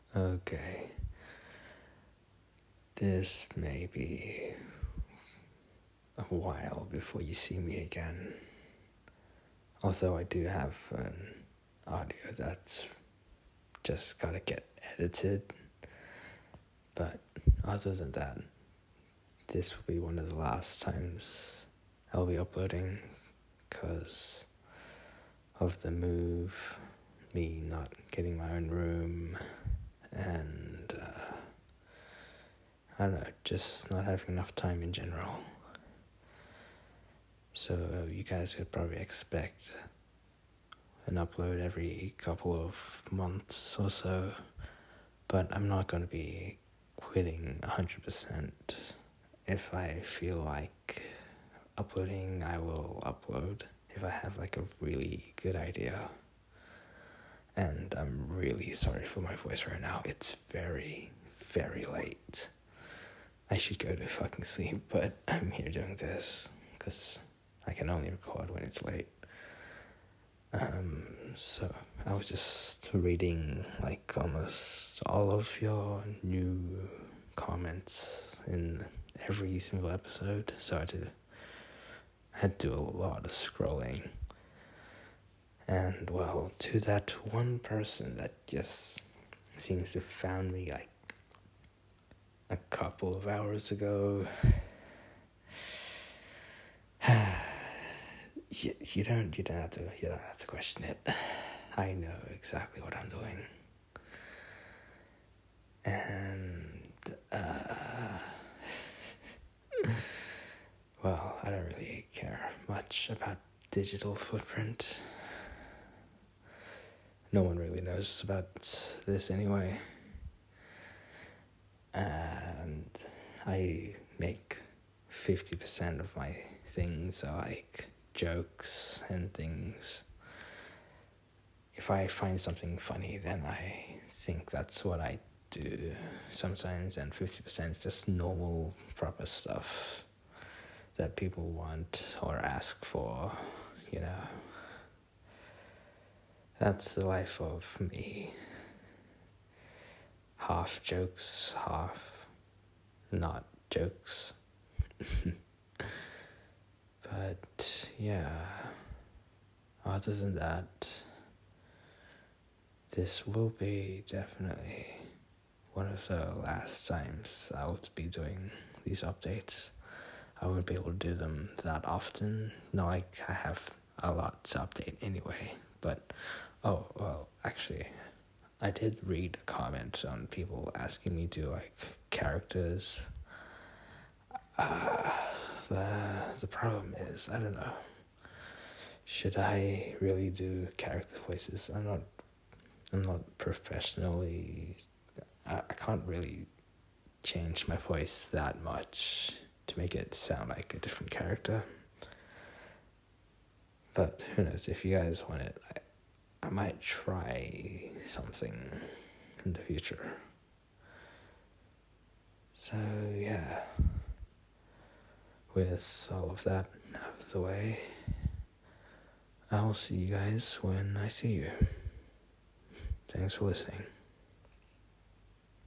Okay. This may be a while before you see me again. Although I do have an audio that's just gotta get edited. But other than that, this will be one of the last times I'll be uploading because of the move, me not getting my own room, and I don't know, just not having enough time in general. So you guys could probably expect an upload every couple of months or so, but I'm not going to be quitting 100%. If I feel like uploading, I will upload if I have like a really good idea. And I'm really sorry for my voice right now. It's very, very late. I should go to fucking sleep, but I'm here doing this because I can only record when it's late. So I was just reading like almost all of your new comments in every single episode, so I had to do a lot of scrolling. And well, to that one person that just seems to have found me like a couple of hours ago, you don't have to question it. I know exactly what I'm doing. And well, I don't really care much about digital footprint. No one really knows about this anyway. And I make 50% of my things are like jokes and things. If I find something funny, then I think that's what I do sometimes, and 50% is just normal, proper stuff that people want or ask for, you know. That's the life of me. Half jokes, half not jokes. But yeah, other than that, this will be definitely one of the last times I'll be doing these updates. I won't be able to do them that often. Not like I have a lot to update anyway. But, oh, well, actually, I did read a comment on people asking me to, like, characters. The problem is, I don't know. Should I really do character voices? I'm not professionally. I can't really change my voice that much to make it sound like a different character. But who knows? If you guys want it, I might try something in the future. So yeah, with all of that out of the way, I'll see you guys when I see you. Thanks for listening.